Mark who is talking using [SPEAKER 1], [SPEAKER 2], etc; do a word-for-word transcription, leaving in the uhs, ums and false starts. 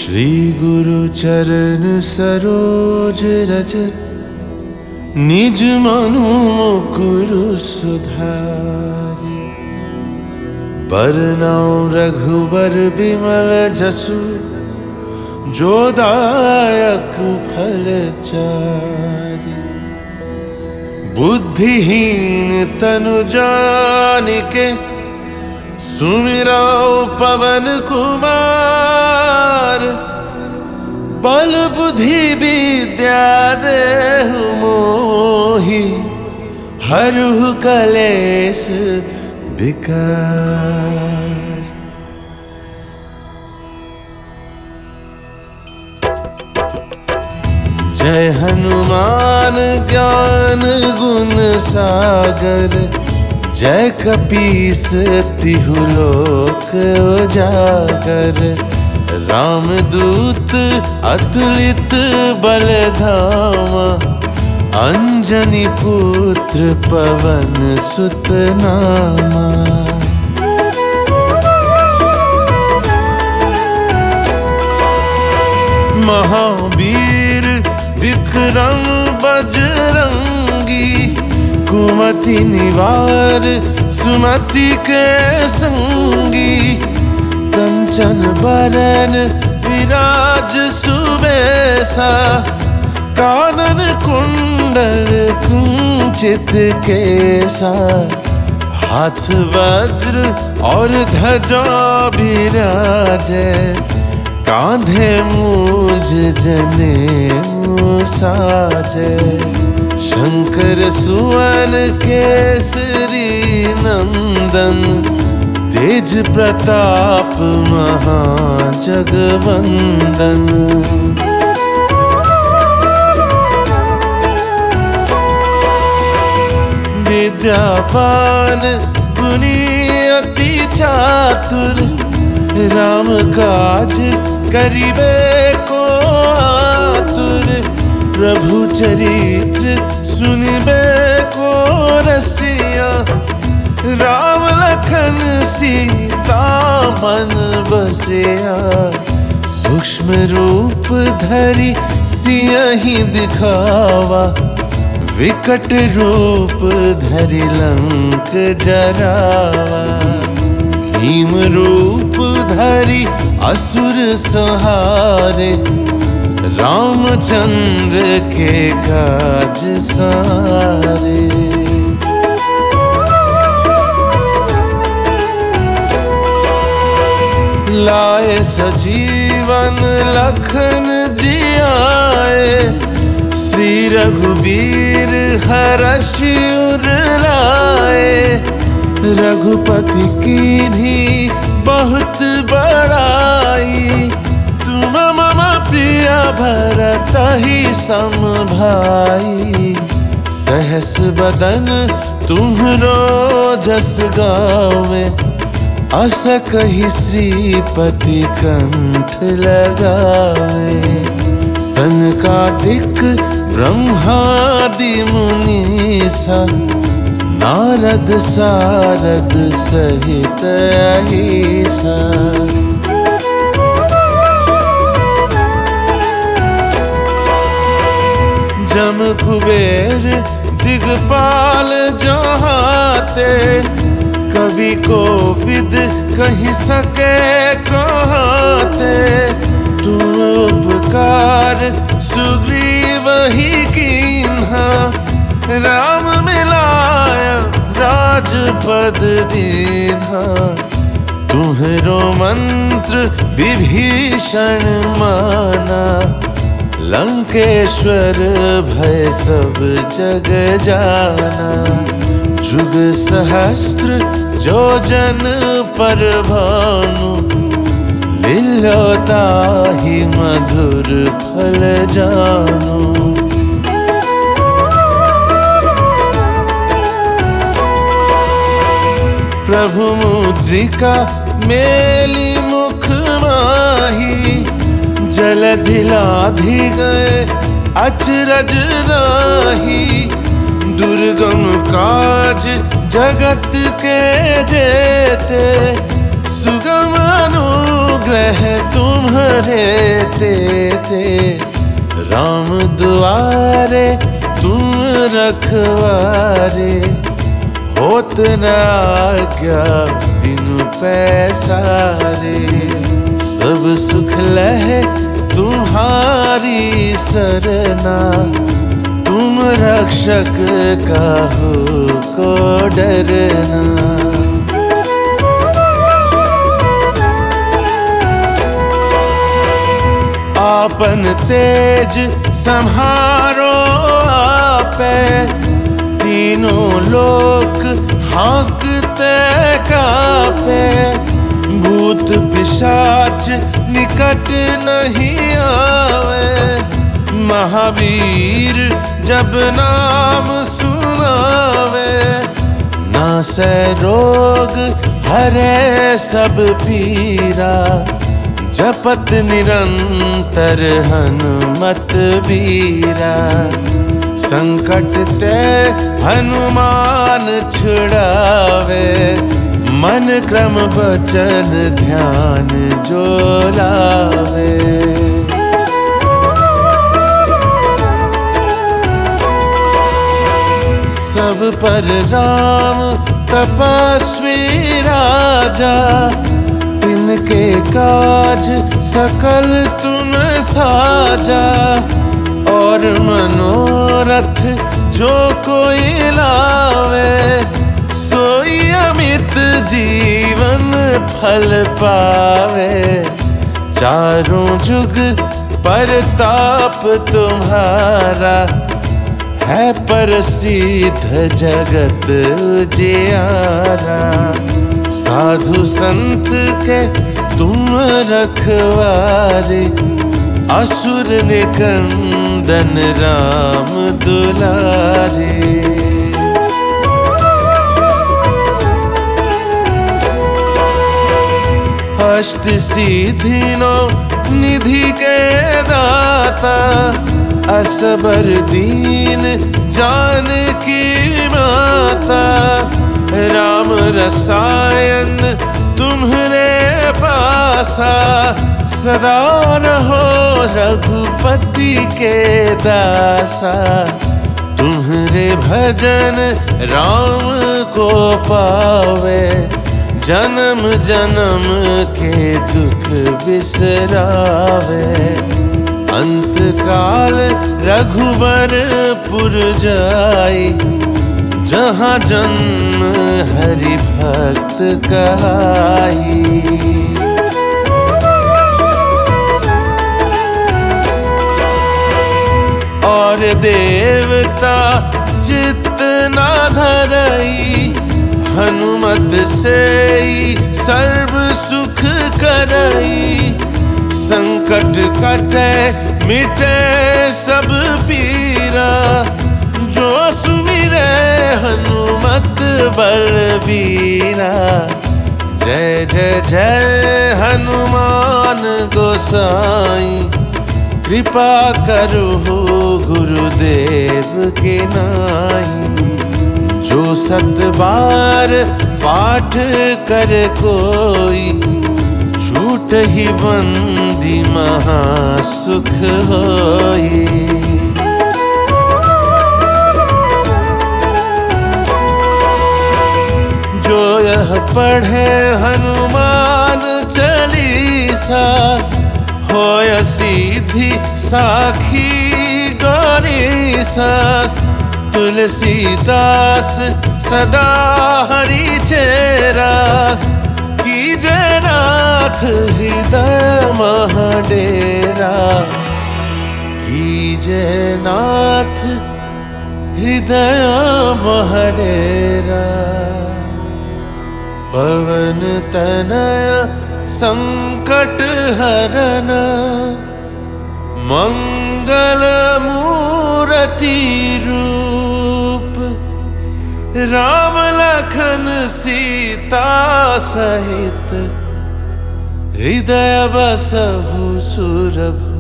[SPEAKER 1] श्री गुरु चरण सरोज रज निज मनु मुकुरु सुधारि। बरनउँ रघुबर बिमल जसु जो दायक फल चारि। बुद्धिहीन तनु जानिके सुमिरौ पवन कुमार। बल बुद्धि विद्या देहु मोहि हरहु कलेश विकार। जय हनुमान ज्ञान गुण सागर। जय कपीस तिहु लोक उजागर। रामदूत अतुलित बल धामा। अंजनी पुत्र पवन सुत नामा। महावीर विक्रम बजरंगी। कुमति निवार सुमति के संगी। कंचन बरन विराज सुबेसा। कानन कुंडल कुंचित केसा। हाथ वज्र और ध्वजा विराजे। कांधे मूंज जनेऊ साजे। शंकर सुवन केसरी नंदन। तेज प्रताप महाजगवंदन। विद्यावान गुणी अति चातुर। राम काज करिबे को आतुर। प्रभु चरित्र सुनिबे को रसिया। राम लखन सीता मन बसिया। सूक्ष्म रूप धरि सियहि दिखावा। विकट रूप धरि लंक जरावा। भीम रूप धरि असुर संहारे। रामचंद्र के काज सारे। लाए सजीवन लखन जियाए। श्री रघुबीर हरषि उर लाए। रघुपति कीन्ही बहुत बड़ाई। तुम मम प्रिय भरतहि सम भाई। सहस बदन तुम्हरो जस गावे। अस कहि श्रीपति कंठ लगावे। सनकादिक ब्रह्मादि मुनीसा। नारद सारद सहित अहिसा। जम कुबेर दिगपाल जहाते। कवि कोविद कहि सके कहाते। तुम उपकार सुग्रीव ही कीन्हा। राम मिलाया राजपद दीन्हा। तुम्हरो मंत्र विभीषण माना। लंकेश्वर भय सब जग जाना। जुग सहस्त्र जो जन पर भानु। लील्यो ताहि मधुर फल जानू। प्रभु मुद्रिका मेली मुख माही। जलधि लाधि गए अचरज नाही। दुर्गम काज जगत के जेते। सुगम अनुग्रह तुम तुम्हारे तेते, राम दुआरे तुम रखवारे, होत न आज्ञा बिनु पैसारे। सब सुख लहे तुम्हारी सरना, तुम रक्षक काहू को डरना। आपन तेज संहारो आपे, तीनों लोक हाँकते कापे। भूत पिशाच निकट नहीं आवे, महावीर जब नाम सुनावे। नासै रोग हरे सब पीरा, जपत निरंतर हनुमत बीरा। संकट ते हनुमान छुड़ावे, मन क्रम वचन ध्यान जो लावे। सब पर राम तपस्वी राजा, तिनके काज सकल तुम साजा। और मनोरथ जो कोई लावे, सोई अमित जीवन फल पावे। चारों जुग परताप तुम्हारा, है प्रसिद्ध जगत उजियारा। साधु संत के तुम रखवारे, असुर निकंदन राम दुलारे। अष्ट सिद्धि नौ निधि के दाता, असबर दीन जानकी माता। राम रसायन तुम्हरे पासा, सदा रहो रघुपति के दासा। तुम्हरे भजन राम को पावे, जन्म जन्म के दुख बिसरावे। अंत काल रघुवरपुर जाई, जहाँ जन्म हरि भक्त कहाई। और देवता चित्त ना धरई, हनुमत से सर्व सुख करई। संकट कटे मिटे सब पीरा, जो सुमिरे हनुमत बलबीरा। जय जय जय हनुमान गोसाई, कृपा करो गुरुदेव के नाई। जो सत बार पाठ कर कोई, छूट ही बंदी महासुख होई। जो यह पढ़े हनुमान चालीसा, होय सीधी साखी गौरीसा। तुलसीदास सदा हरि चेरा, कीजय नाथ हृदय महाडेरा। कीजय नाथ हृदय महाडेरा। पवन तनय संकट हरन, मंगल मूर्ति रूप। राम लखन सीता सहित, हृदय बसहु सुरभ।